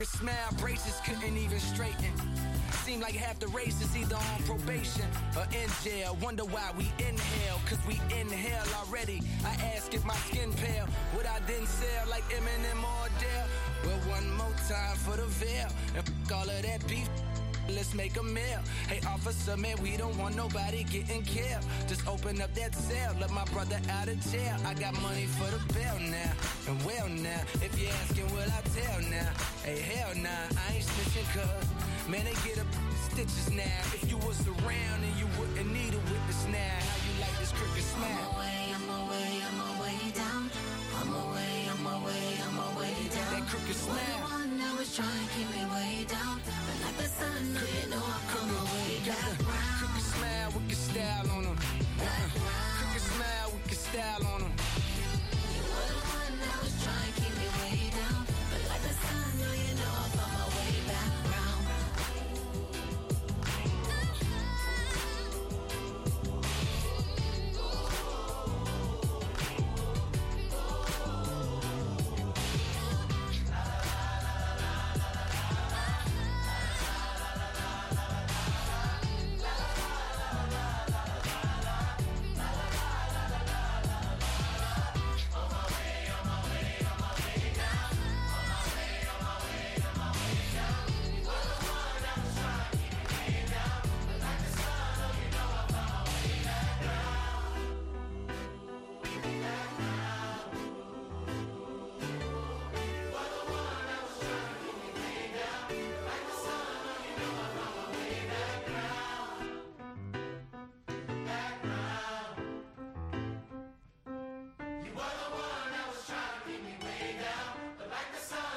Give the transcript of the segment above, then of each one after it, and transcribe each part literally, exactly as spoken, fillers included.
Smile, braces couldn't even straighten. Seemed like half the race is either on probation or in jail. Wonder why we inhale, cause we inhale already. I ask if my skin pale, would I then sell like Eminem or Adele? Well, one more time for the veil, and f*** all of that beef, let's make a meal. Hey, officer, man, we don't want nobody getting killed. Just open up that cell, let my brother out of jail. I got money for the bail now, and well now, if you're asking, will I tell now? Hey, hell nah, I ain't snitching, cuz man, they get up stitches now. If you was around and you wouldn't need a witness now. How you like this crooked smile? I'm away, I'm away, I'm away down. I'm away, I'm away, I'm away down. That crooked smile. You're the one that was trying to keep me way down. But like the sun, no, you know I come away back round. Crooked smile with your style on them. Uh-uh. Crooked smile with your style on them. You were the one that was trying to keep me way down. But like the sun, no, you know I found my way back round.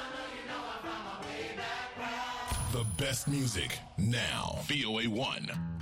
The best music now. V O A one.